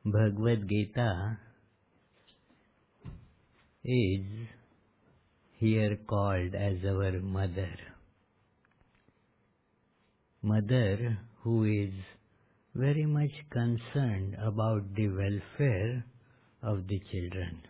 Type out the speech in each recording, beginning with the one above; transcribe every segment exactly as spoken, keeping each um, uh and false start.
Bhagavad Gita is here called as our mother. Mother who is very much concerned about the welfare of the children,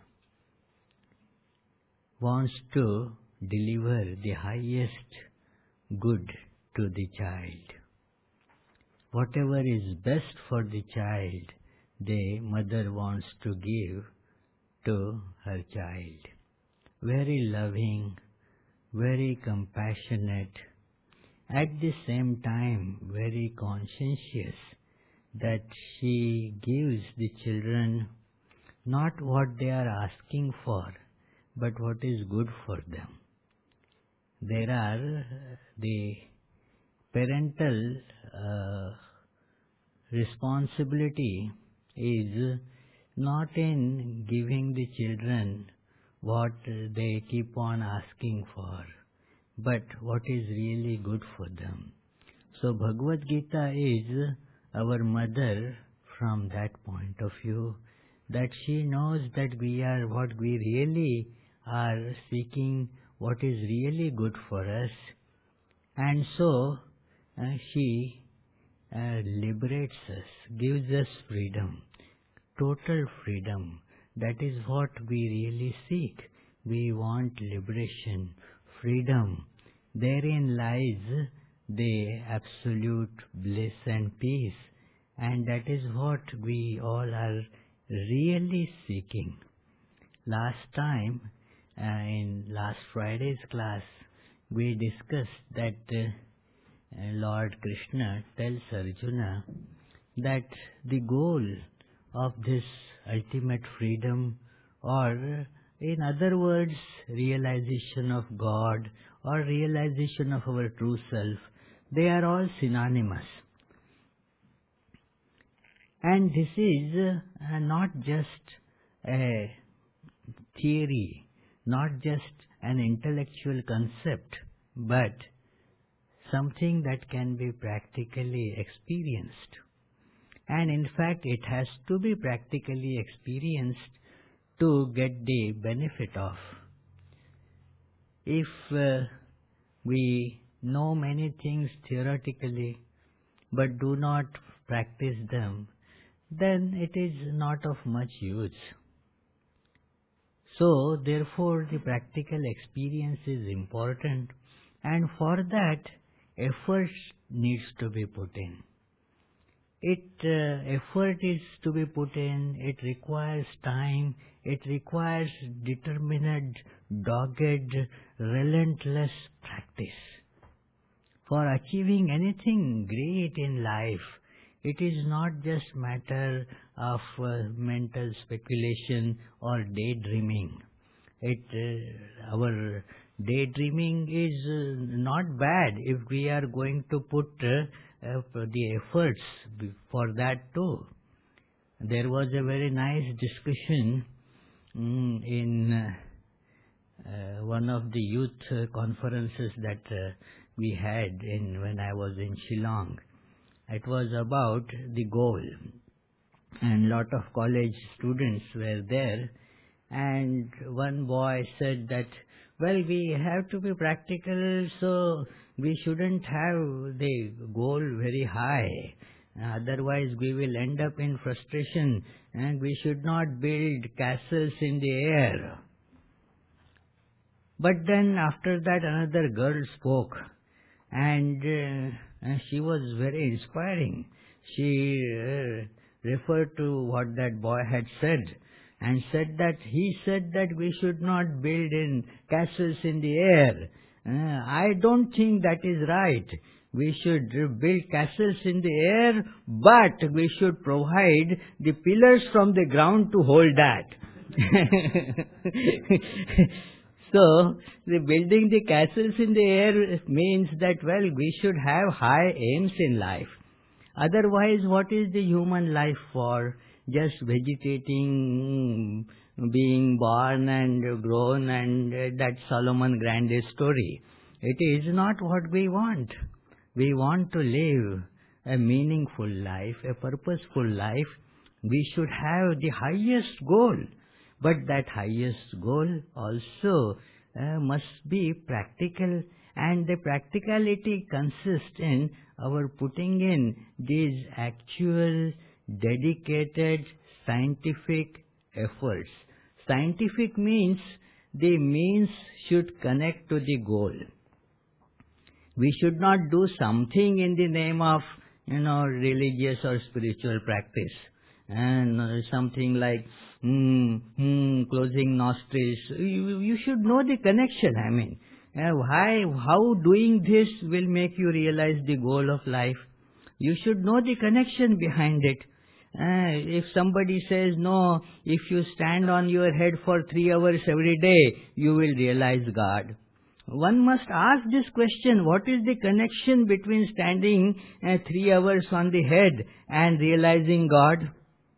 wants to deliver the highest good to the child. Whatever is best for the child, the mother wants to give to her child. Very loving, very compassionate, at the same time very conscientious that she gives the children not what they are asking for, but what is good for them. There are the parental uh, responsibility is not in giving the children what they keep on asking for, but what is really good for them. So Bhagavad Gita is our mother from that point of view, that she knows that we are what we really are seeking, what is really good for us, and so uh, she uh, liberates us, gives us freedom, total freedom. That is what we really seek. We want liberation, freedom. Therein lies the absolute bliss and peace, and that is what we all are really seeking. Last time, uh, in last Friday's class, we discussed that uh, Lord Krishna tells Arjuna that the goal of this ultimate freedom, or in other words, realization of God or realization of our true self, they are all synonymous. And this is uh, not just a theory, not just an intellectual concept, but something that can be practically experienced. And in fact, it has to be practically experienced to get the benefit of. If uh, we know many things theoretically, but do not practice them, then it is not of much use. So, therefore, the practical experience is important, and for that, effort needs to be put in. It uh, effort is to be put in, it requires time, it requires determined, dogged, relentless practice. For achieving anything great in life, it is not just matter of uh, mental speculation or daydreaming. It, uh, our daydreaming is uh, not bad if we are going to put uh, uh, the efforts for that too. There was a very nice discussion mm, in uh, uh, one of the youth uh, conferences that uh, we had in when I was in Shillong. It was about the goal, and lot of college students were there, and one boy said that, well, we have to be practical, so we shouldn't have the goal very high, otherwise we will end up in frustration, and we should not build castles in the air. But then after that another girl spoke, and uh, and she was very inspiring. She uh, referred to what that boy had said, and said that he said that we should not build in castles in the air. Uh, I don't think that is right. We should build castles in the air, but we should provide the pillars from the ground to hold that. So, the building the castles in the air means that, well, we should have high aims in life. Otherwise, what is the human life for? Just vegetating, being born and grown, and that Solomon Grundy story. It is not what we want. We want to live a meaningful life, a purposeful life, We should have the highest goal, but that highest goal also uh, must be practical, and the practicality consists in our putting in these actual, dedicated, scientific efforts. Scientific means the means should connect to the goal. We should not do something in the name of, you know, religious or spiritual practice. And uh, something like mm, mm, closing nostrils. You, you should know the connection. I mean, uh, why, how doing this will make you realize the goal of life. You should know the connection behind it. Uh, if somebody says, no, if you stand on your head for three hours every day, you will realize God. One must ask this question, what is the connection between standing uh, three hours on the head and realizing God?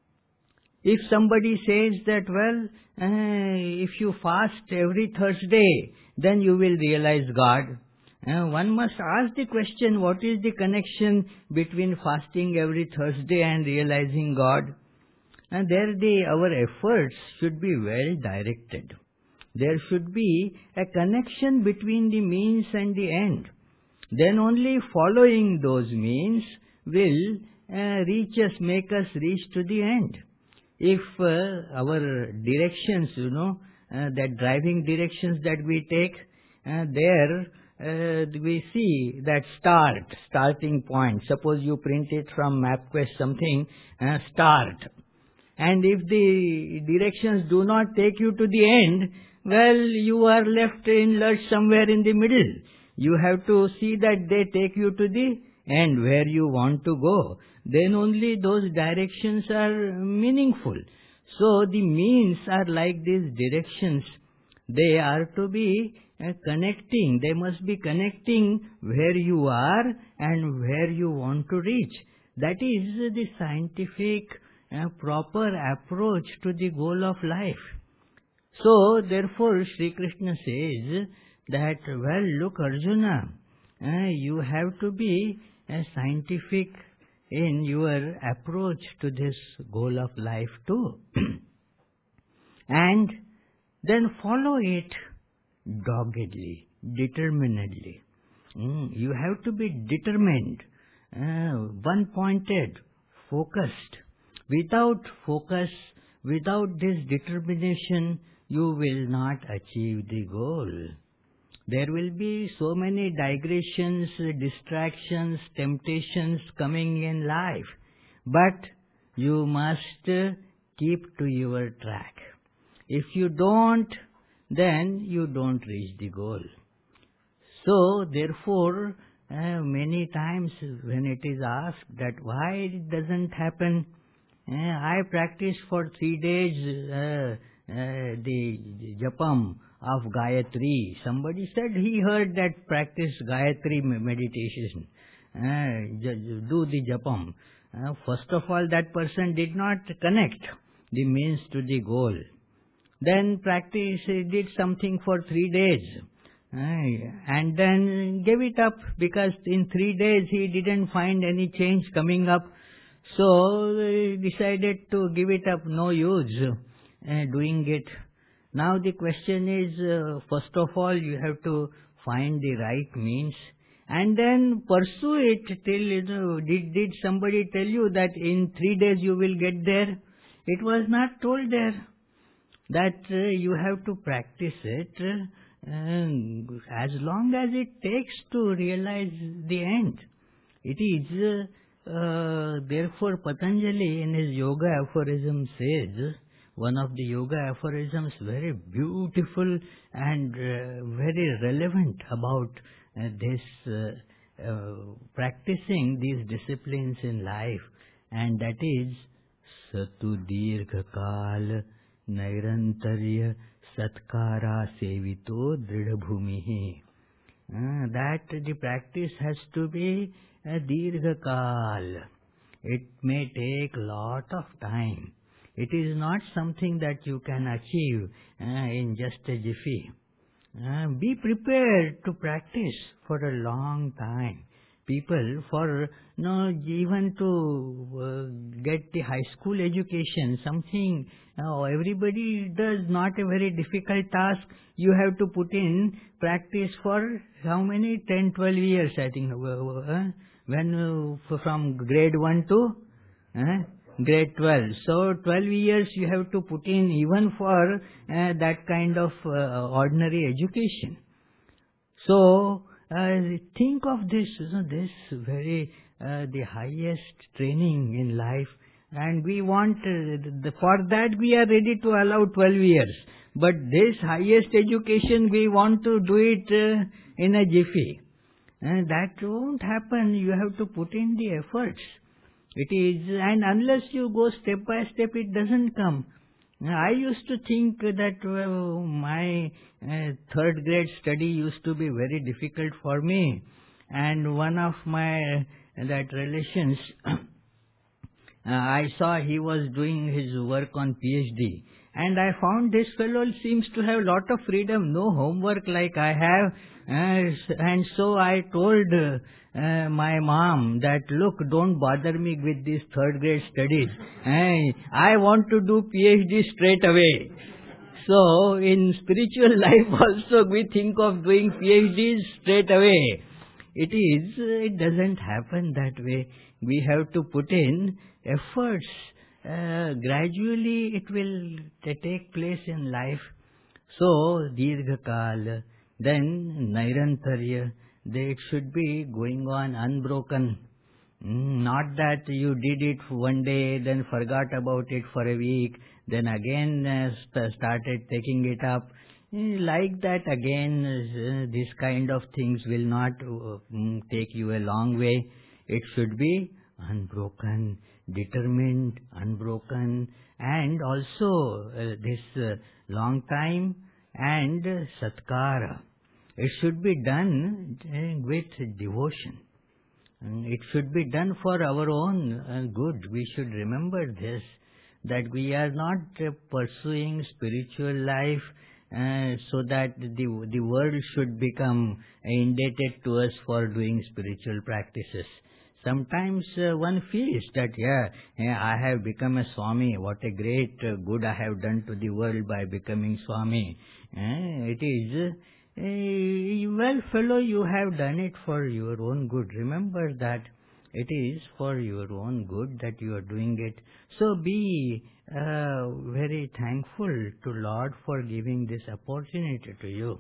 If somebody says that, well, uh, if you fast every Thursday, then you will realize God. Uh, one must ask the question, what is the connection between fasting every Thursday and realizing God? And there the, our efforts should be well directed. There should be a connection between the means and the end. Then only following those means will uh, reach us, make us reach to the end. If uh, our directions, you know, uh, that driving directions that we take, uh, there uh, we see that start, starting point. Suppose you print it from MapQuest something, uh, start. And if the directions do not take you to the end, well, you are left in lurch somewhere in the middle. You have to see that they take you to the end where you want to go. Then only those directions are meaningful. So the means are like these directions. They are to be uh, connecting. They must be connecting where you are and where you want to reach. That is the scientific uh, proper approach to the goal of life. So therefore Sri Krishna says that, well, look Arjuna, uh, you have to be uh, scientific in your approach to this goal of life too. And then follow it doggedly, determinedly. Mm, you have to be determined, uh, one-pointed, focused. Without focus, without this determination, you will not achieve the goal. There will be so many digressions, distractions, temptations coming in life, but you must keep to your track. If you don't, then you don't reach the goal. So therefore, uh, many times when it is asked that why it doesn't happen, uh, I practiced for three days uh, uh, the, the japam of Gayatri. Somebody said he heard that practice Gayatri meditation, uh, do the japam. Uh, first of all, that person did not connect the means to the goal. Then practice, he did something for three days. Uh, and then gave it up because in three days he didn't find any change coming up. So he decided to give it up, no use uh, doing it. Now the question is, uh, first of all, you have to find the right means and then pursue it till, you know, did, did somebody tell you that in three days you will get there? It was not told there. That uh, you have to practice it uh, as long as it takes to realize the end. It is, uh, uh, therefore Patanjali in his yoga aphorism says, one of the yoga aphorisms very beautiful and uh, very relevant about uh, this uh, uh, practicing these disciplines in life, and that is Satu Dirgha Kal Nairantarya Satkara Sevito Dridhabhumihi. Uh, that the practice has to be a Dirgha Kal. It may take lot of time. It is not something that you can achieve uh, in just a jiffy. Uh, be prepared to practice for a long time. people for no even to uh, get the high school education, something uh, everybody does, not a very difficult task. You have to put in practice for how many? ten, twelve years, I think. Uh, uh, when uh, from grade one to uh, grade twelve. So twelve years you have to put in even for uh, that kind of uh, ordinary education. So uh, think of this, you know, this very uh, the highest training in life, and we want uh, the, for that we are ready to allow twelve years. But this highest education we want to do it uh, in a jiffy. And that won't happen. You have to put in the efforts. It is, and unless you go step by step, it doesn't come. I used to think that well, my uh, third grade study used to be very difficult for me, and one of my uh, that relations, uh, I saw he was doing his work on PhD, and I found this fellow seems to have lot of freedom, no homework like I have, uh, and so I told uh, uh, my mom that, look, don't bother me with these third grade studies. I, I want to do PhD straight away. So in spiritual life also we think of doing PhDs straight away. It is, it doesn't happen that way. We have to put in efforts. Uh, gradually it will t- take place in life. So, Dirghakal, then Nairantarya, they it should be going on unbroken. Mm, not that you did it one day, then forgot about it for a week, then again uh, st- started taking it up. Mm, like that again, uh, this kind of things will not uh, mm, take you a long way. It should be unbroken, determined, unbroken, and also uh, this uh, long time and uh, satkara. It should be done uh, with devotion. And it should be done for our own uh, good. We should remember this, that we are not uh, pursuing spiritual life uh, so that the, the world should become indebted to us for doing spiritual practices. Sometimes uh, one feels that, yeah, yeah, I have become a Swami. What a great uh, good I have done to the world by becoming Swami. Uh, it is, uh, well, fellow, you have done it for your own good. Remember that it is for your own good that you are doing it. So be uh, very thankful to Lord for giving this opportunity to you.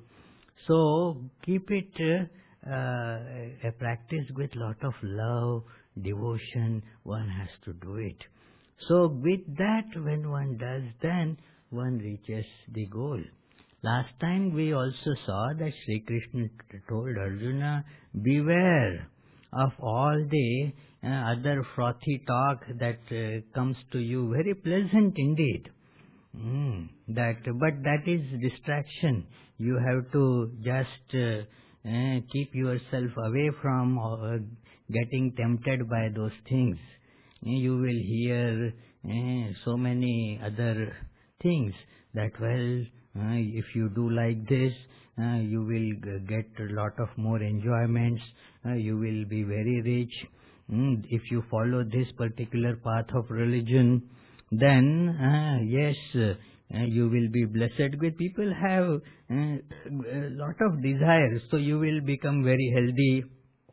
So keep it uh, uh, a practice with lot of love, devotion. One has to do it. So with that, when one does, then one reaches the goal. Last time we also saw that Sri Krishna told Arjuna, beware of all the uh, other frothy talk that uh, comes to you, very pleasant indeed. Mm, that, but that is distraction. You have to just uh, uh, keep yourself away from uh, getting tempted by those things. You will hear uh, so many other things that, well, uh, if you do like this, uh, you will g- get a lot of more enjoyments. Uh, you will be very rich. Mm, if you follow this particular path of religion, then uh, yes, uh, you will be blessed with. People have uh, a lot of desires, so you will become very healthy.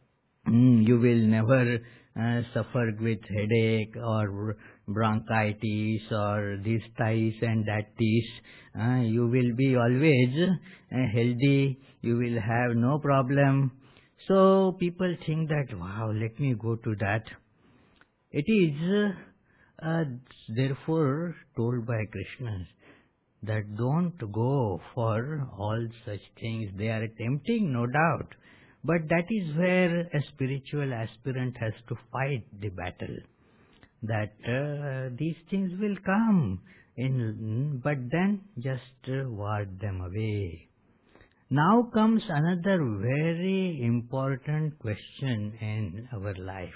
Mm, you will never uh, suffer with headache or bronchitis or these ties and that ties. Uh, you will be always uh, healthy. You will have no problem. So people think that, wow, let me go to that. It is uh, uh, therefore told by Krishna that don't go for all such things. They are tempting, no doubt. But that is where a spiritual aspirant has to fight the battle. That uh, these things will come, in, but then just uh, ward them away. Now comes another very important question in our life.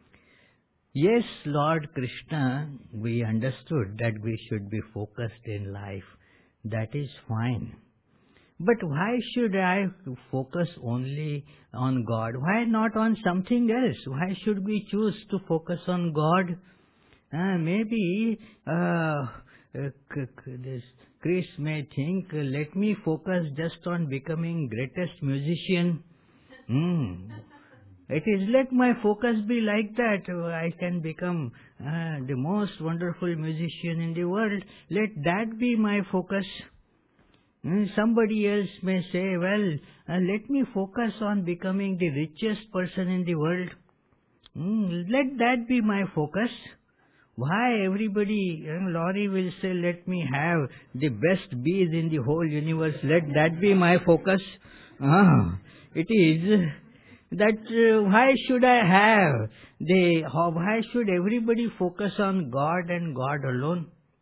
Yes, Lord Krishna, we understood that we should be focused in life. That is fine. But why should I focus only on God? Why not on something else? Why should we choose to focus on God? Uh, maybe uh, uh, c- c- this Chris may think, uh, let me focus just on becoming greatest musician. Hmm. It is let my focus be like that. Uh, I can become uh, the most wonderful musician in the world. Let that be my focus. Hmm, Somebody else may say, well, uh, let me focus on becoming the richest person in the world. Hmm, Let that be my focus. Why everybody, uh, Laurie will say, let me have the best bees in the whole universe. Let that be my focus. Ah, it is that uh, why should I have the, how- why should everybody focus on God and God alone?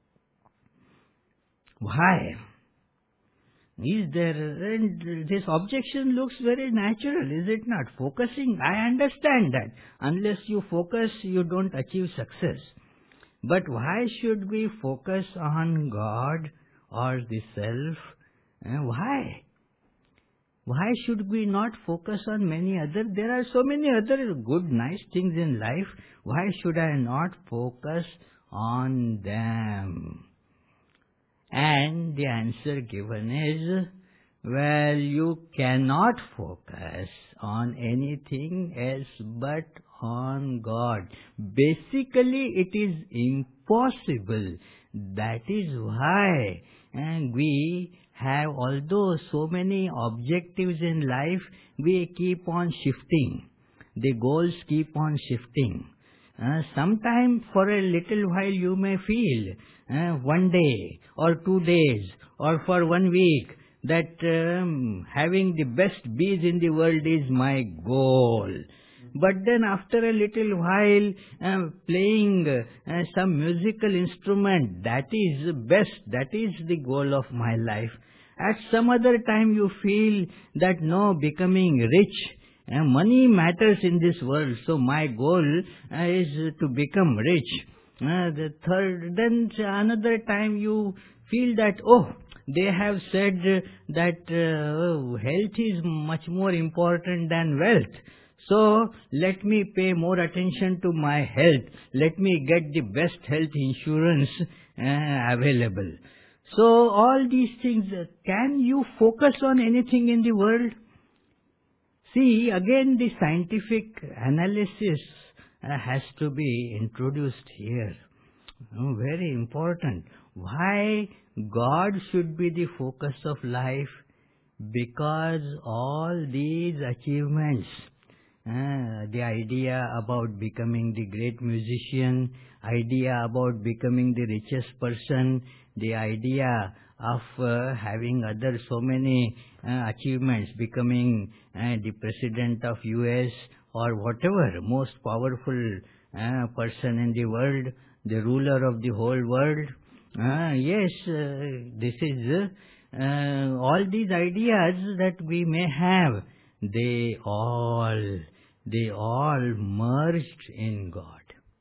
Why? Is there, and this objection looks very natural, is it not? Focusing, I understand that. Unless you focus, you don't achieve success. But why should we focus on God or the self? Eh, Why? Why should we not focus on many other? There are so many other good, nice things in life. Why should I not focus on them? And the answer given is, well, you cannot focus on anything else but on God. Basically, it is impossible. That is why and we have, although so many objectives in life, we keep on shifting. The goals keep on shifting. Uh, sometime for a little while you may feel, uh, one day or two days or for one week, that um, having the best bees in the world is my goal. But then after a little while, uh, playing uh, some musical instrument, that is best, that is the goal of my life. At some other time you feel that no, becoming rich, uh, money matters in this world, so my goal uh, is to become rich. Uh, the third, then another time you feel that, oh, they have said uh, that uh, health is much more important than wealth. So let me pay more attention to my health. Let me get the best health insurance uh, available. So all these things, uh, can you focus on anything in the world? See, again the scientific analysis uh, has to be introduced here. Oh, very important. Why God should be the focus of life? Because all these achievements, uh, the idea about becoming the great musician, idea about becoming the richest person, the idea of uh, having other so many uh, achievements, becoming uh, the president of U S or whatever, most powerful uh, person in the world, the ruler of the whole world. Uh, yes, uh, this is uh, uh, all these ideas that we may have, they all, they all merged in God.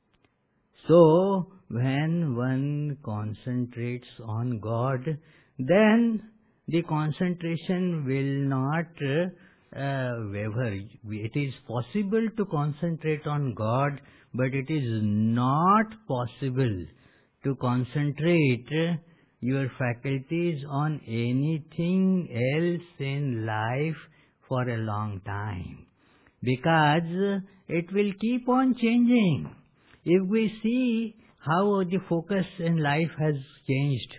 So, when one concentrates on God, then the concentration will not uh, uh, waver. It is possible to concentrate on God, but it is not possible to concentrate uh, your faculties on anything else in life for a long time, because it will keep on changing. If we see how the focus in life has changed,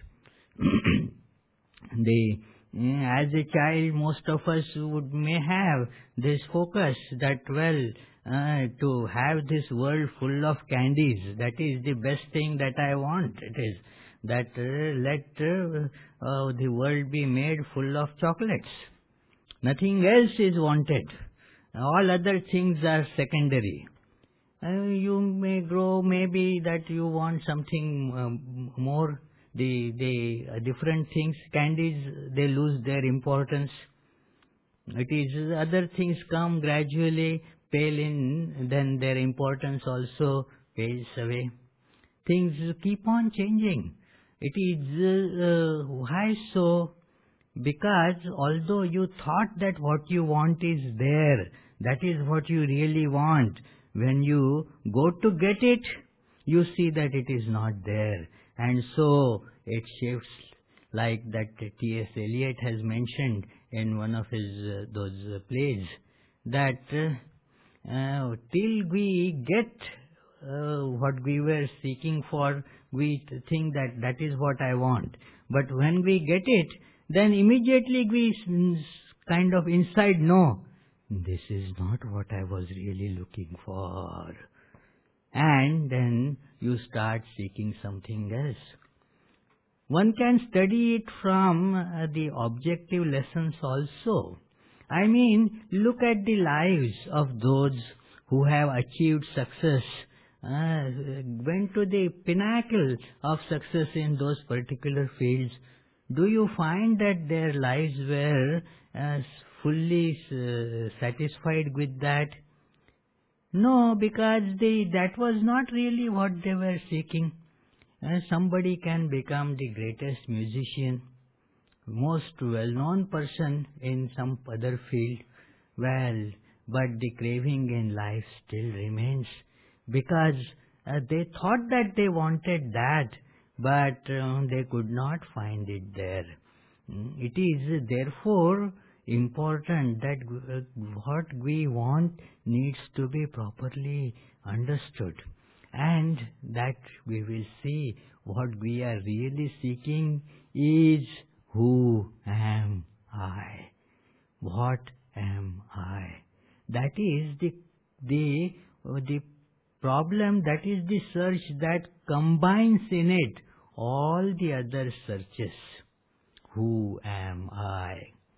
the eh, as a child, most of us would may have this focus that, well, uh, to have this world full of candies, that is the best thing that I want. It is that uh, let uh, uh, the world be made full of chocolates. Nothing else is wanted. All other things are secondary. Uh, you may grow, maybe that you want something um, more, the the uh, different things, candies, they lose their importance. It is other things come gradually, pale in, then their importance also fades away. Things keep on changing. It is uh, uh, why so? Because although you thought that what you want is there, that is what you really want, when you go to get it, you see that it is not there. And so it shifts, like that T S Eliot has mentioned in one of his uh, those uh, plays, that uh, uh, till we get uh, what we were seeking for, we think that that is what I want. But when we get it, then immediately we s- kind of inside know, this is not what I was really looking for. And then you start seeking something else. One can study it from uh, the objective lessons also. I mean, look at the lives of those who have achieved success, uh, went to the pinnacle of success in those particular fields. Do you find that their lives were uh, fully uh, satisfied with that? No, because they, that was not really what they were seeking. Uh, somebody can become the greatest musician, most well-known person in some other field, well, but the craving in life still remains, because uh, they thought that they wanted that, but uh, they could not find it there. Mm, It is therefore important that uh, what we want needs to be properly understood, and that we will see what we are really seeking is, who am I? What am I? That is the the uh, the problem, that is the search that combines in it all the other searches. Who am I?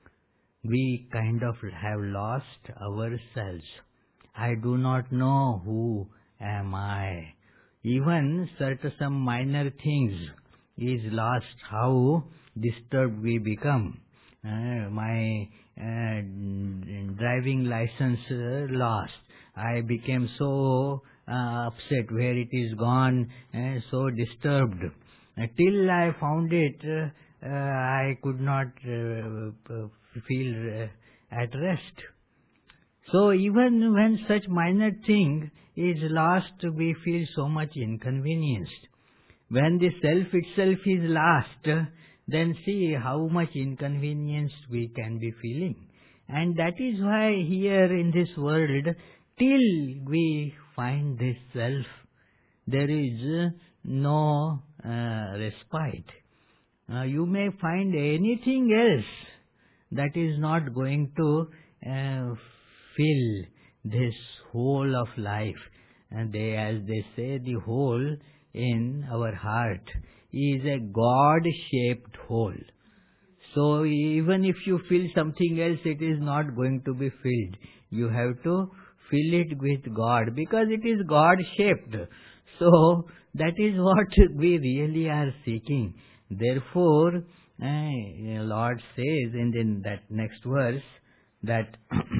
We kind of have lost ourselves. I do not know who am I. Even certain some minor things is lost. How disturbed we become. Uh, my uh, driving license uh, lost. I became so uh, upset where it is gone, uh, so disturbed. Uh, till I found it, uh, uh, I could not uh, uh, feel uh, at rest. So even when such minor thing is lost, we feel so much inconvenienced. When the self itself is lost, then see how much inconvenience we can be feeling. And that is why here in this world, till we find this self, there is no uh, respite. Uh, you may find anything else that is not going to uh, fill this whole of life. And they, as they say, the hole in our heart is a God-shaped hole. So even if you fill something else, it is not going to be filled. You have to fill it with God, because it is God-shaped. So that is what we really are seeking. Therefore, uh, Lord says in, in that next verse that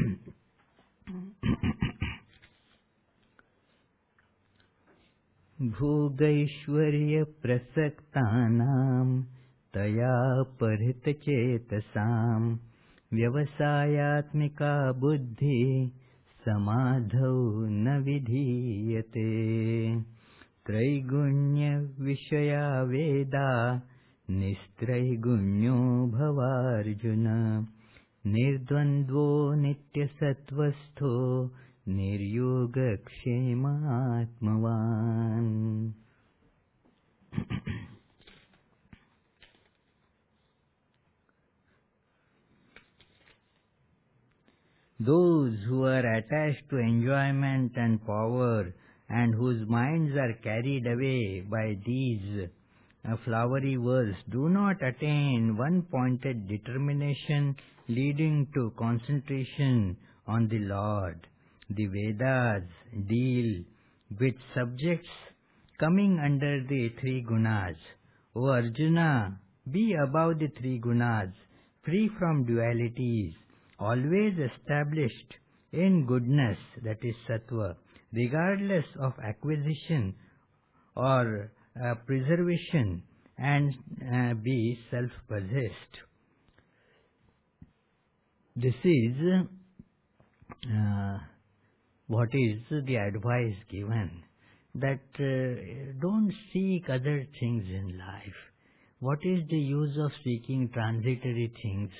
भोगैश्वर्य प्रसक्तानां तया परितचेतसां व्यवसायात्मिका बुद्धि समाधौ न विधीयते त्रैगुण्य विषया वेदा निस्त्रैगुण्यो भवार्जुन निर्द्वन्द्वो नित्यसत्त्वस्थो निर्योगक्षेमात्मवान्. Those who are attached to enjoyment and power, and whose minds are carried away by these uh, flowery words, do not attain one-pointed determination leading to concentration on the Lord. The Vedas deal with subjects coming under the three gunas. O Arjuna, be above the three gunas, free from dualities, always established in goodness, that is sattva, regardless of acquisition or uh, preservation, and uh, be self-possessed. this is uh, what is the advice given, that uh, don't seek other things in life. What is the use of seeking transitory things?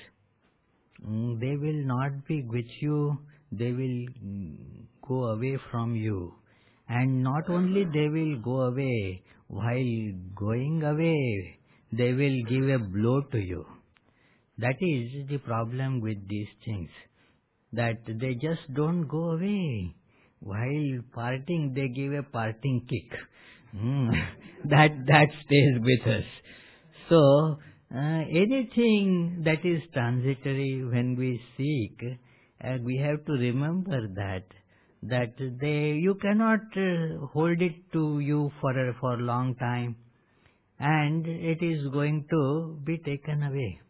Mm, they will not be with you, they will mm, go away from you. And not only they will go away, while going away, they will give a blow to you. That is the problem with these things, that they just don't go away. While parting, they give a parting kick. Mm, that, that stays with us. So, uh, anything that is transitory, when we seek, uh, we have to remember that, that they, you cannot uh, hold it to you for a, for a long time, and it is going to be taken away.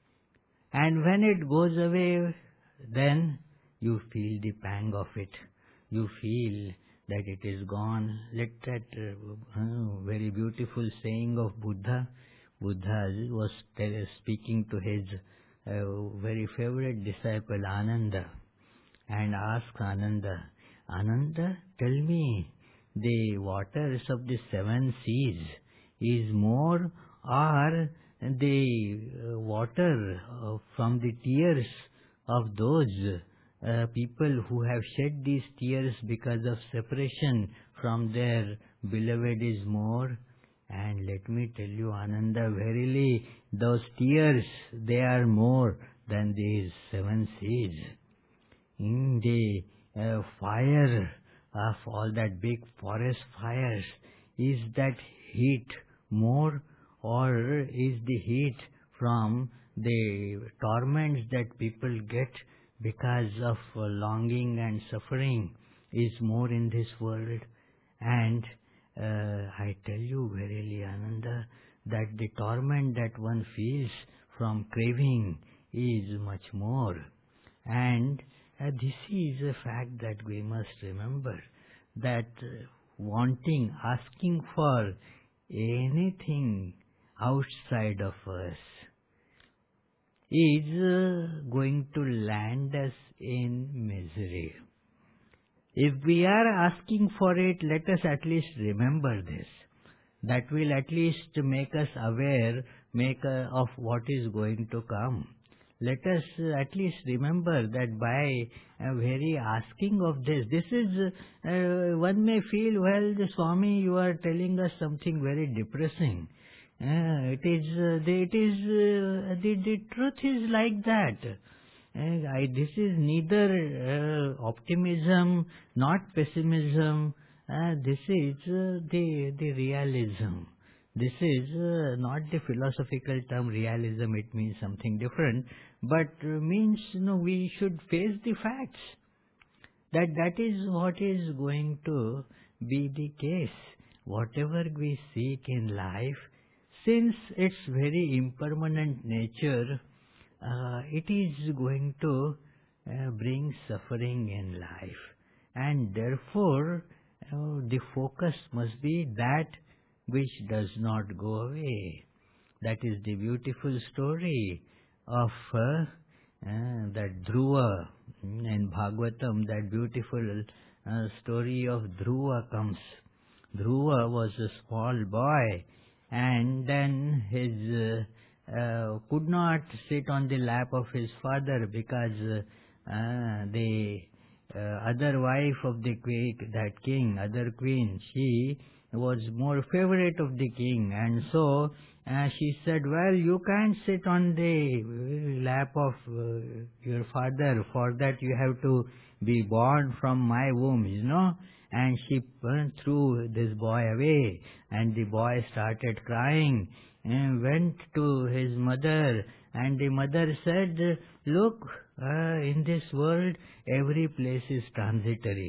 And when it goes away, then you feel the pang of it. You feel that it is gone. Let that uh, uh, very beautiful saying of Buddha. Buddha was speaking to his uh, very favorite disciple Ananda, and asked Ananda, Ananda, tell me, the waters of the seven seas is more, or the uh, water uh, from the tears of those uh, people who have shed these tears because of separation from their beloved is more? And let me tell you, Ananda, verily those tears, they are more than these seven seas. In the uh, fire of all that big forest fires, is that heat more, or is the heat from the torments that people get because of uh, longing and suffering is more in this world? And uh, I tell you verily, Ananda, that the torment that one feels from craving is much more. And uh, this is a fact that we must remember, that uh, wanting, asking for anything outside of us is uh, going to land us in misery. If we are asking for it, let us at least remember this. That will at least make us aware make uh, of what is going to come. Let us uh, at least remember that by uh, very asking of this, this is, uh, one may feel, well, the Swami, you are telling us something very depressing. Uh, it is, uh, the, it is, uh, the, the truth is like that. And I, this is neither uh, optimism, not pessimism. Uh, this is uh, the the realism. This is uh, not the philosophical term realism. It means something different, but uh, means you know we should face the facts. That that is what is going to be the case. Whatever we seek in life, since its very impermanent nature, Uh, it is going to uh, bring suffering in life, and therefore uh, the focus must be that which does not go away. That is the beautiful story of uh, uh, that Dhruva in Bhagavatam. That beautiful uh, story of Dhruva comes. Dhruva was a small boy, and then his uh, Uh, could not sit on the lap of his father because uh, uh, the uh, other wife of the king, that king, other queen, she was more favorite of the king, and so uh, she said, well, you can't sit on the lap of uh, your father, for that you have to be born from my womb, you know. And she uh, threw this boy away, and the boy started crying and went to his mother, and the mother said, look, uh, in this world every place is transitory.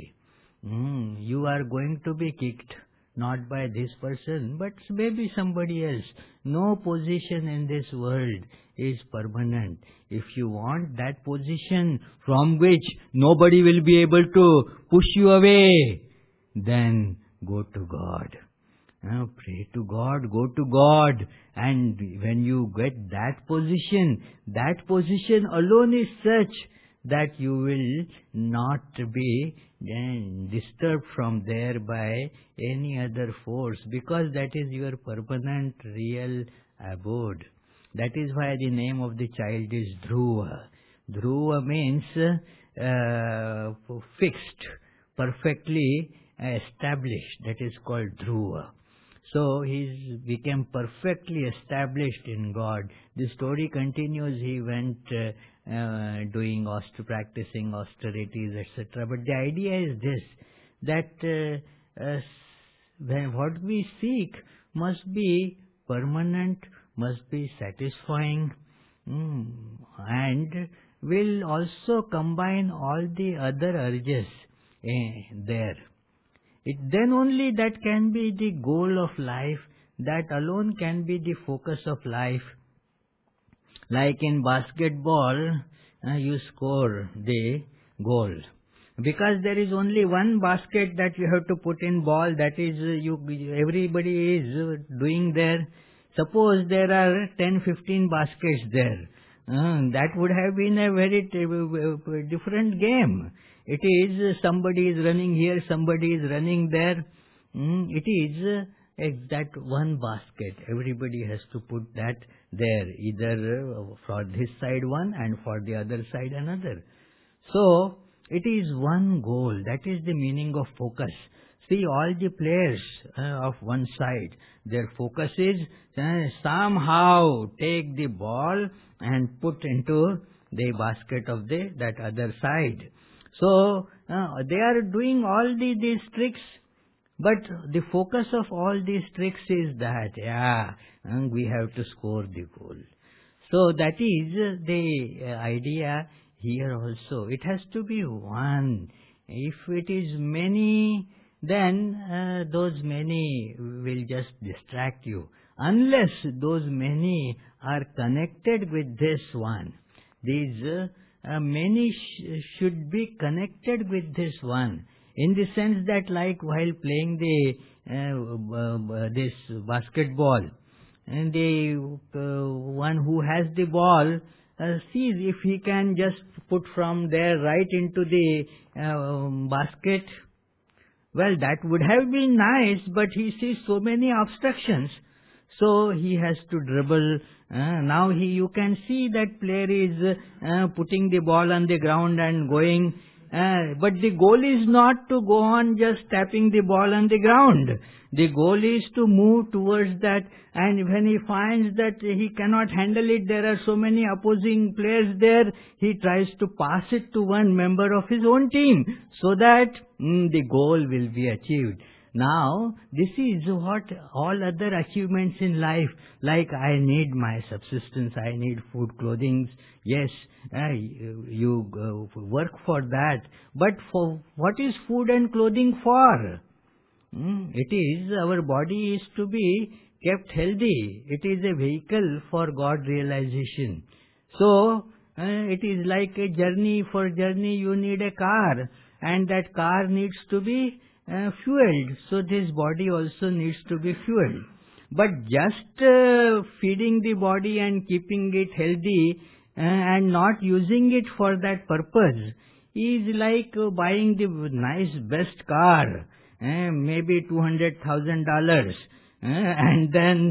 Mm, you are going to be kicked, not by this person, but maybe somebody else. No position in this world is permanent. If you want that position from which nobody will be able to push you away, then go to God. Uh, pray to God, go to God, and when you get that position, that position alone is such that you will not be uh, disturbed from there by any other force, because that is your permanent real abode. That is why the name of the child is Dhruva. Dhruva means uh, fixed, perfectly established. That is called Dhruva. So he became perfectly established in God. The story continues. He went uh, uh, doing auster, practicing austerities, et cetera. But the idea is this: that uh, uh, when what we seek must be permanent, must be satisfying, mm, and will also combine all the other urges eh, there. It then only that can be the goal of life, that alone can be the focus of life. Like in basketball, uh, you score the goal. Because there is only one basket that you have to put in ball, that is uh, you everybody is uh, doing there. Suppose there are ten fifteen baskets there. Uh, that would have been a very uh, different game. It is uh, somebody is running here, somebody is running there. Mm, it is uh, that one basket. Everybody has to put that there, either uh, for this side one and for the other side another. So it is one goal. That is the meaning of focus. See, all the players uh, of one side, their focus is uh, somehow take the ball and put into the basket of the that other side. So uh, they are doing all the, these tricks, but the focus of all these tricks is that, yeah, uh, we have to score the goal. So that is the uh, idea here also. It has to be one. If it is many, then uh, those many will just distract you. Unless those many are connected with this one. These uh, uh, many sh should be connected with this one. In the sense that, like while playing the uh, uh, this basketball, and the uh, one who has the ball uh, sees if he can just put from there right into the uh, basket. Well, that would have been nice, but he sees so many obstructions, so he has to dribble. Uh, now he, you can see that player is uh, putting the ball on the ground and going. Uh, but the goal is not to go on just tapping the ball on the ground. The goal is to move towards that, and when he finds that he cannot handle it, there are so many opposing players there, he tries to pass it to one member of his own team, so that mm, the goal will be achieved. Now, this is what all other achievements in life, like I need my subsistence, I need food, clothing, yes, uh, you uh, work for that, but for what is food and clothing for? Mm, it is, our body is to be kept healthy. It is a vehicle for God realization. So, uh, it is like a journey. For journey you need a car, and that car needs to be Uh, fueled, so this body also needs to be fueled. But just uh, feeding the body and keeping it healthy uh, and not using it for that purpose is like uh, buying the nice best car, uh, maybe two hundred thousand dollars, uh, and then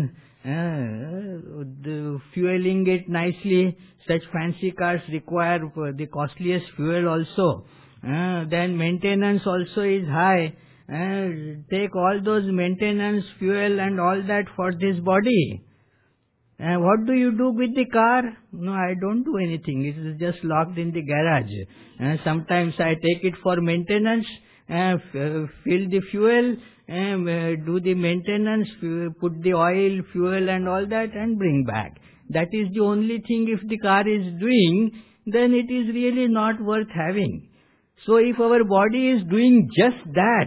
uh, the fueling it nicely. Such fancy cars require the costliest fuel also. Uh, then maintenance also is high. Uh, take all those maintenance, fuel and all that for this body. Uh, what do you do with the car? No, I don't do anything. It is just locked in the garage. Uh, sometimes I take it for maintenance, uh, fill the fuel, um, uh, do the maintenance, put the oil, fuel and all that and bring back. That is the only thing. If the car is doing, then it is really not worth having. So if our body is doing just that,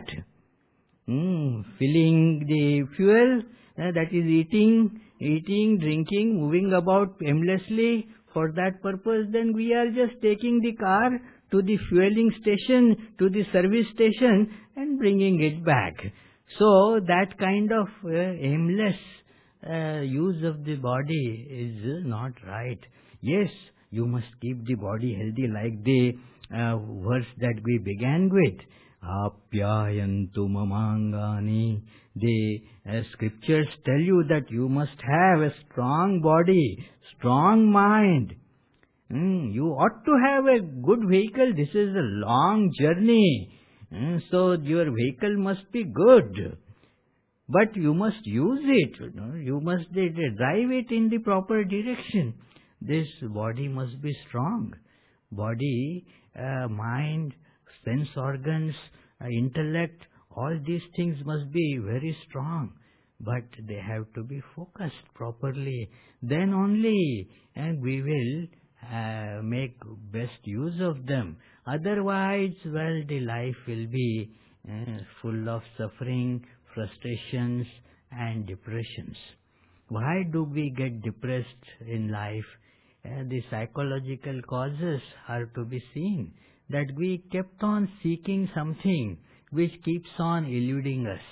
mm, filling the fuel, uh, that is eating, eating, drinking, moving about aimlessly for that purpose, then we are just taking the car to the fueling station, to the service station and bringing it back. So that kind of uh, aimless uh, use of the body is uh, not right. Yes, you must keep the body healthy like the uh, verse that we began with. Apyayantu mamangani. The uh, scriptures tell you that you must have a strong body, strong mind. Mm, you ought to have a good vehicle. This is a long journey. Mm, so your vehicle must be good. But you must use it. You know, you must uh, drive it in the proper direction. This body must be strong. Body, uh, mind, sense organs, uh, intellect, all these things must be very strong. But they have to be focused properly. Then only and we will uh, make best use of them. Otherwise, well, the life will be uh, full of suffering, frustrations and depressions. Why do we get depressed in life? Uh, the psychological causes are to be seen. That we kept on seeking something which keeps on eluding us.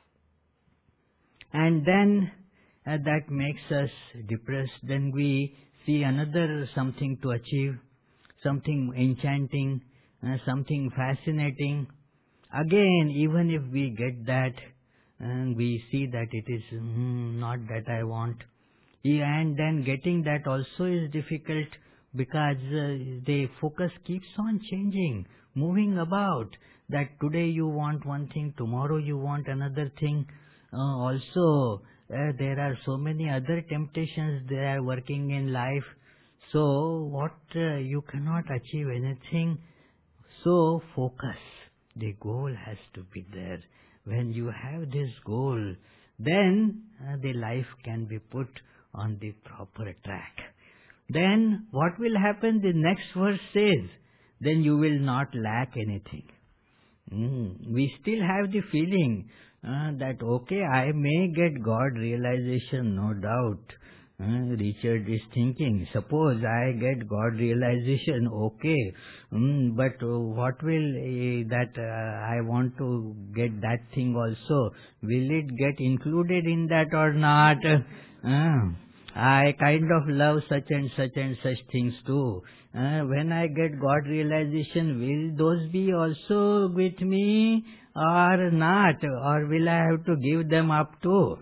And then uh, that makes us depressed. Then we see another something to achieve, something enchanting, uh, something fascinating. Again, even if we get that, and we see that it is mm, not that I want. And then getting that also is difficult because uh, the focus keeps on changing, moving about. That today you want one thing, tomorrow you want another thing. Uh, also, uh, there are so many other temptations that are working in life. So, what uh, you cannot achieve anything. So, focus. The goal has to be there. When you have this goal, then uh, the life can be put on the proper track. Then what will happen? The next verse says, then you will not lack anything. Mm. We still have the feeling uh, that, okay, I may get God realization, no doubt. Uh, Richard is thinking, suppose I get God realization, okay, mm, but uh, what will uh, that uh, I want to get that thing also, will it get included in that or not? Uh, I kind of love such and such and such things too. Uh, when I get God realization, will those be also with me or not? Or will I have to give them up too?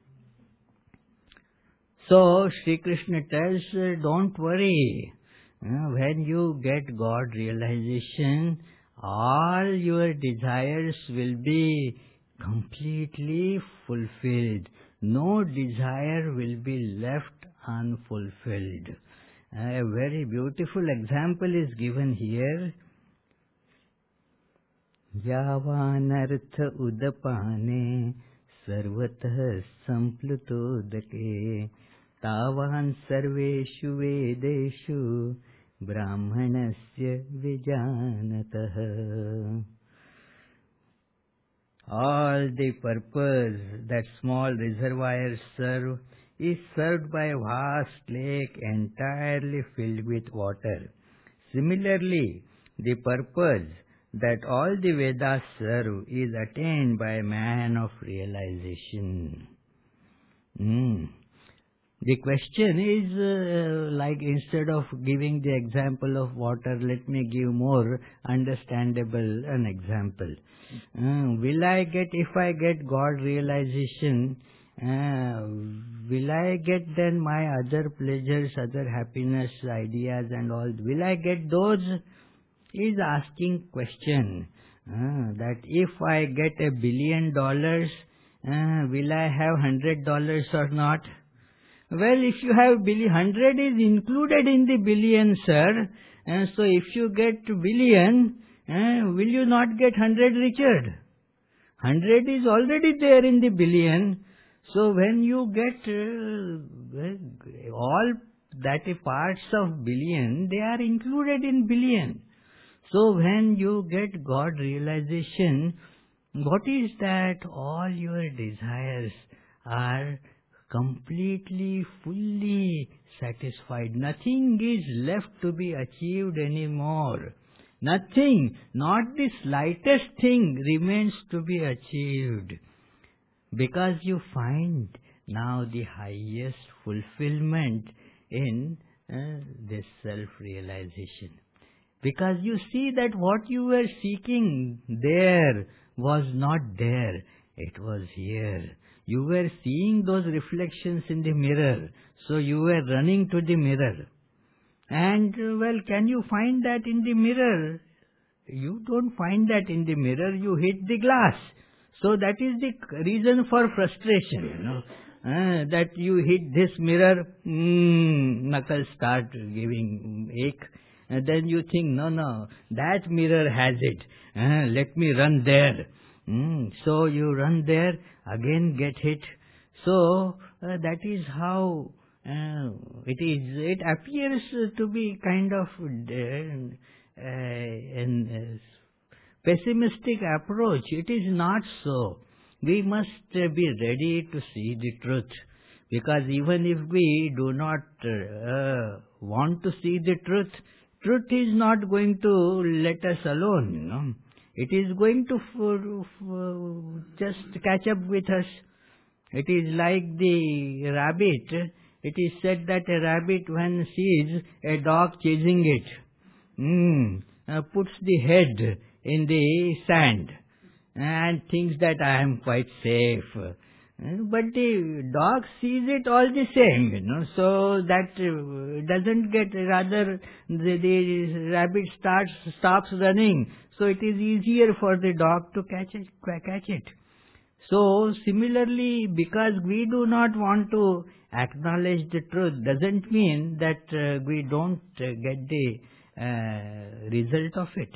So, Sri Krishna tells, uh, don't worry. Uh, when you get God realization, all your desires will be completely fulfilled. No desire will be left unfulfilled. Uh, a very beautiful example is given here. Yavanartha udapane sarvatah samplutodake tavan sarveshu vedeshu brahmanasya vijanatah. All the purpose that small reservoirs serve is served by a vast lake entirely filled with water. Similarly, the purpose that all the Vedas serve is attained by a man of realization. Mm. The question is uh, like instead of giving the example of water, let me give more understandable an example. Uh, will I get, if I get God realization, uh, will I get then my other pleasures, other happiness, ideas and all, will I get those? Is asking question uh, that if I get a billion dollars, uh, will I have hundred dollars or not? Well, if you have billion, hundred is included in the billion, sir. And so if you get billion, uh, will you not get hundred, Richard? Hundred is already there in the billion. So when you get uh, all that parts of billion, they are included in billion. So when you get God realization, what is that? All your desires are completely, fully satisfied. Nothing is left to be achieved anymore. Nothing, not the slightest thing remains to be achieved. Because you find now the highest fulfillment in uh, this self-realization. Because you see that what you were seeking there was not there, it was here. You were seeing those reflections in the mirror, so you were running to the mirror. And uh, well, can you find that in the mirror? You don't find that in the mirror, you hit the glass. So that is the reason for frustration, you know. Uh, that you hit this mirror, mm, knuckles start giving ache. And then you think, no, no, that mirror has it. Uh, let me run there. Mm, so you run there, again get hit. So uh, that is how uh, it is. It appears to be kind of uh, uh, an uh, pessimistic approach. It is not so. We must uh, be ready to see the truth. Because even if we do not uh, want to see the truth, truth is not going to let us alone, you know. It is going to f f just catch up with us. It is like the rabbit. It is said that a rabbit, when sees a dog chasing it, mm, uh, puts the head in the sand and thinks that I am quite safe. But the dog sees it all the same, you know, so that uh, doesn't get, rather the, the rabbit starts, stops running, so it is easier for the dog to catch it, catch it. So similarly, because we do not want to acknowledge the truth, doesn't mean that uh, we don't uh, get the uh, result of it.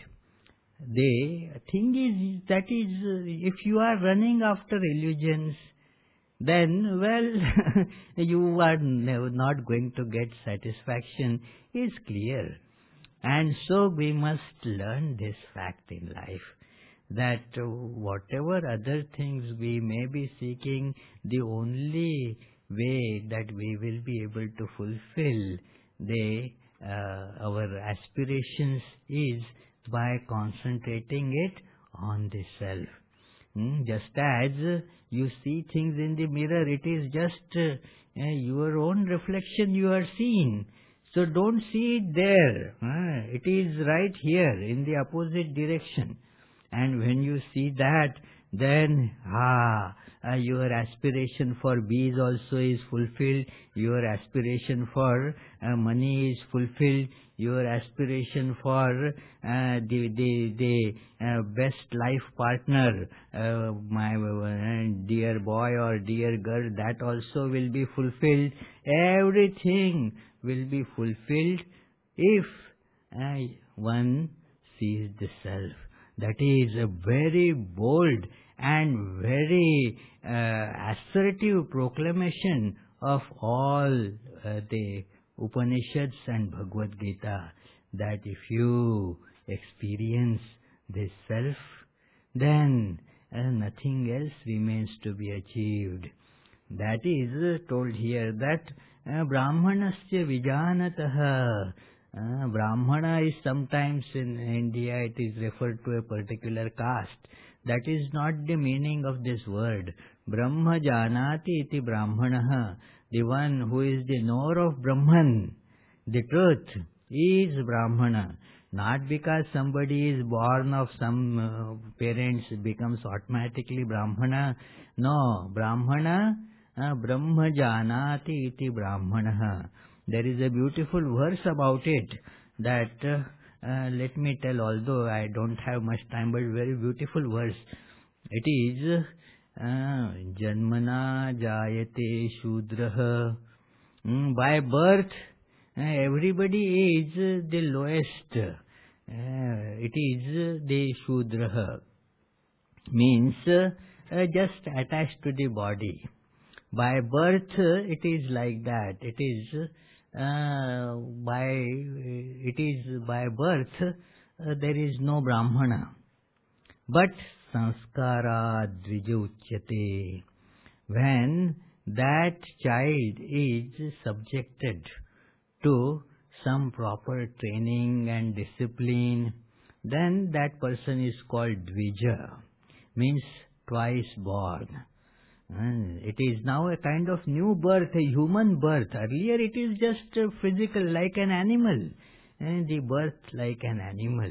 The thing is, that is, uh, if you are running after illusions, then, well, you are not going to get satisfaction, is clear. And so we must learn this fact in life, that whatever other things we may be seeking, the only way that we will be able to fulfill the uh, our aspirations is by concentrating it on the self. Mm, just as uh, you see things in the mirror, it is just uh, uh, your own reflection you are seeing. So don't see it there. Uh, it is right here in the opposite direction. And when you see that, then ah, uh, your aspiration for bees also is fulfilled. Your aspiration for uh, money is fulfilled. Your aspiration for uh, the the the uh, best life partner, uh, my uh, dear boy or dear girl, that also will be fulfilled. Everything will be fulfilled if uh, one sees the self. That is a very bold and very uh, assertive proclamation of all uh, the Upanishads and Bhagavad Gita, that if you experience this self, then uh, nothing else remains to be achieved. That is uh, told here that uh, Brahmanasya Vijanataha. Uh, Brahmana is sometimes in India, it is referred to a particular caste. That is not the meaning of this word. Brahma Janati iti Brahmanaha. The one who is the knower of Brahman, the truth, is Brahmana. Not because somebody is born of some uh, parents becomes automatically Brahmana. No, Brahmana, uh, Brahma Janati iti Brahmanaha. There is a beautiful verse about it that, uh, uh, let me tell, although I don't have much time, but very beautiful verse. It is, uh, Janmana Jayate Shudraha. Mm, by birth, uh, everybody is uh, the lowest. Uh, it is uh, the Shudraha. Means uh, uh, just attached to the body. By birth, uh, it is like that. It is uh, by it is by birth uh, there is no Brahmana. But sanskara dvija uchyate. When that child is subjected to some proper training and discipline, then that person is called dvija, means twice born. And it is now a kind of new birth, a human birth. Earlier it is just uh, physical, like an animal. And the birth like an animal.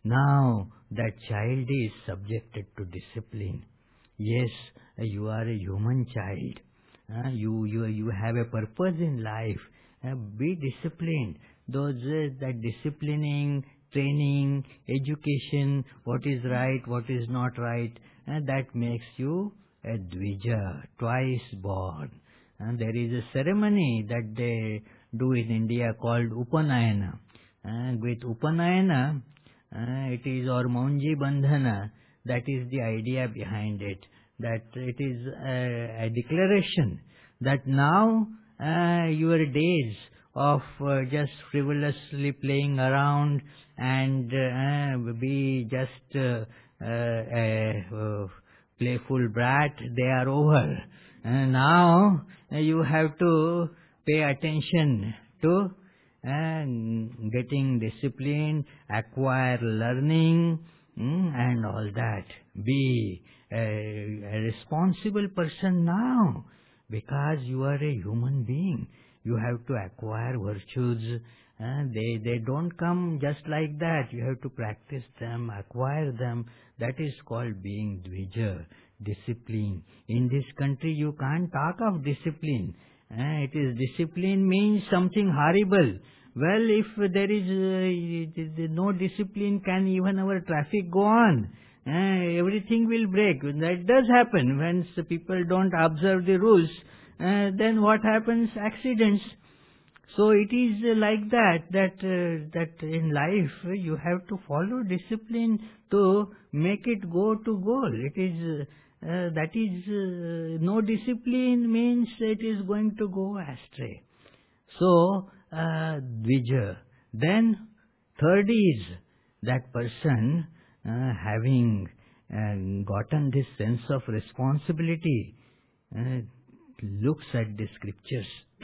Now that child is subjected to discipline. Yes, uh, you are a human child. Uh, you, you, you have a purpose in life. Uh, be disciplined. Those uh, that disciplining, training, education, what is right, what is not right, uh, that makes you a Dvija, twice born. And there is a ceremony that they do in India called Upanayana. And with Upanayana, uh, it is or Maunji Bandhana, that is the idea behind it. That it is a, a declaration that now uh, your days of uh, just frivolously playing around and uh, be just uh, uh, a uh, playful brat, they are over. And now uh, you have to pay attention to uh, getting discipline, acquire learning, mm, and all that. Be a, a responsible person now, because you are a human being. You have to acquire virtues. Uh, they, they don't come just like that. You have to practice them, acquire them. That is called being Dvija, discipline. In this country you can't talk of discipline. Uh, it is discipline means something horrible. Well, if there is uh, no discipline, can even our traffic go on? Uh, everything will break. That does happen when people don't observe the rules. Uh, then what happens? Accidents. So it is uh, like that, that, uh, that in life uh, you have to follow discipline to make it go to goal. It is, uh, uh, that is, uh, no discipline means it is going to go astray. So, uh, Dvija. Then, third is that person uh, having uh, gotten this sense of responsibility, uh, looks at the scriptures,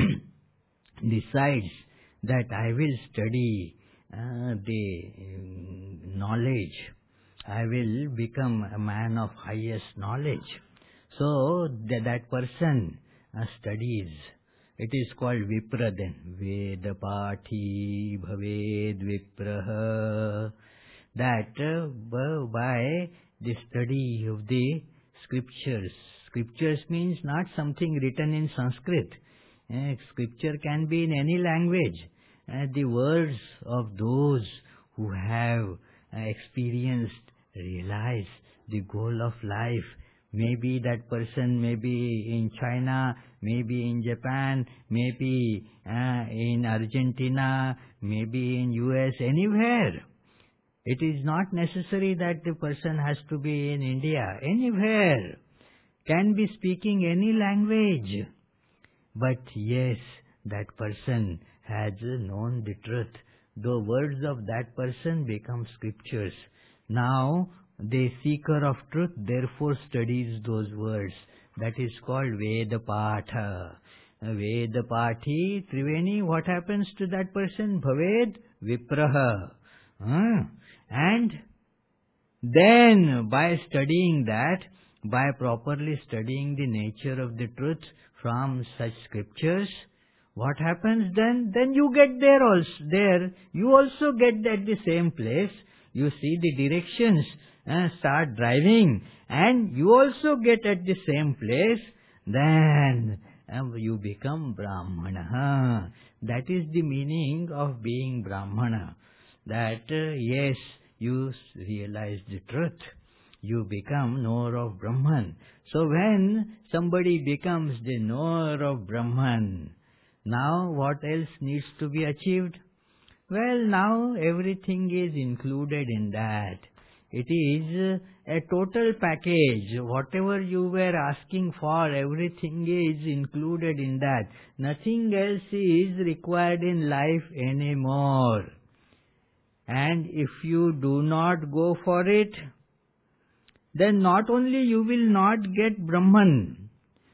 decides that I will study uh, the um, knowledge. I will become a man of highest knowledge. So that, that person uh, studies. It is called Vipra then. Veda Pathi Bhaved Vipraha. That uh, by the study of the scriptures. Scriptures means not something written in Sanskrit. Uh, scripture can be in any language. Uh, the words of those who have uh, experienced, realized the goal of life. Maybe that person may be in China, maybe in Japan, maybe uh, in Argentina, maybe in U S, anywhere. It is not necessary that the person has to be in India. Anywhere. Can be speaking any language. But yes, that person has known the truth. The words of that person become scriptures. Now, the seeker of truth therefore studies those words. That is called Veda Patha. Veda Pathi Triveni, what happens to that person? Bhaved Vipraha. Uh, and then, by studying that, by properly studying the nature of the truth from such scriptures, what happens then? Then you get there also. There, you also get at the same place. You see the directions, uh, start driving, and you also get at the same place. Then uh, you become Brahmana. That is the meaning of being Brahmana. That uh, yes, you realize the truth. You become knower of Brahman. So when somebody becomes the knower of Brahman, now what else needs to be achieved? Well, now everything is included in that. It is a total package. Whatever you were asking for, everything is included in that. Nothing else is required in life anymore. And if you do not go for it, then not only you will not get Brahman,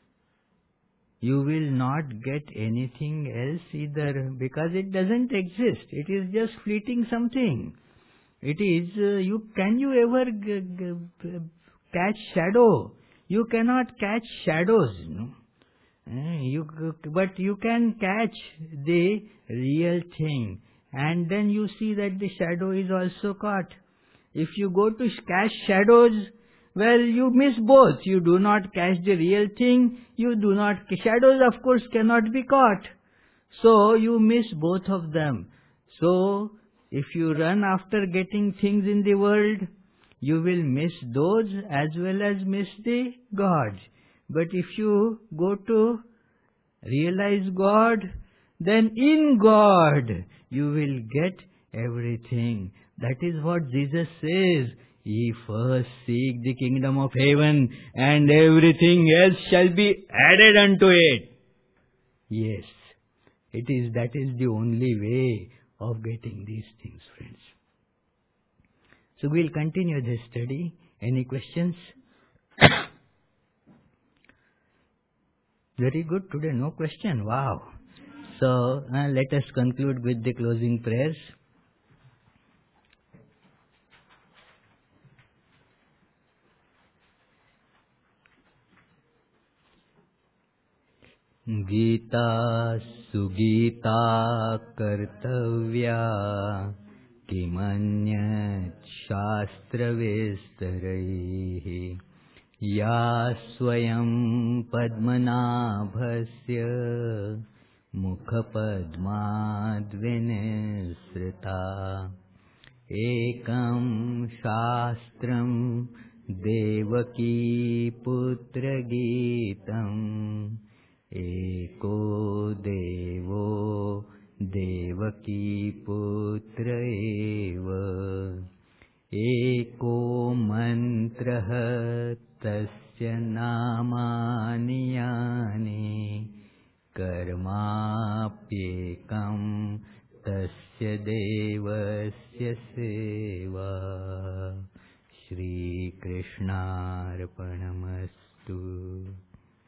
you will not get anything else either, because it doesn't exist. It is just fleeting something. It is, uh, you can you ever g g catch shadow? You cannot catch shadows, you know. Eh, You, but you can catch the real thing, and then you see that the shadow is also caught. If you go to catch shadows, well, you miss both. You do not catch the real thing. You do not. Shadows, of course, cannot be caught. So you miss both of them. So if you run after getting things in the world, you will miss those as well as miss the God. But if you go to realize God, then in God you will get everything. That is what Jesus says. Ye first seek the kingdom of heaven, and everything else shall be added unto it. Yes, it is, that is the only way of getting these things, friends. So we'll continue this study. Any questions? Very good. Today no question. Wow. So uh, let us conclude with the closing prayers. Gita sugita kartavya kimanyat shastra vistaraihi ya swayam padmanabhasya mukha padmadvinisrita ekam shastram devaki putra gitam eko devo devaki putra eva eko mantrah tasya namani yani karmapyekam tasya devasya seva. Shri Krishnarpanamastu.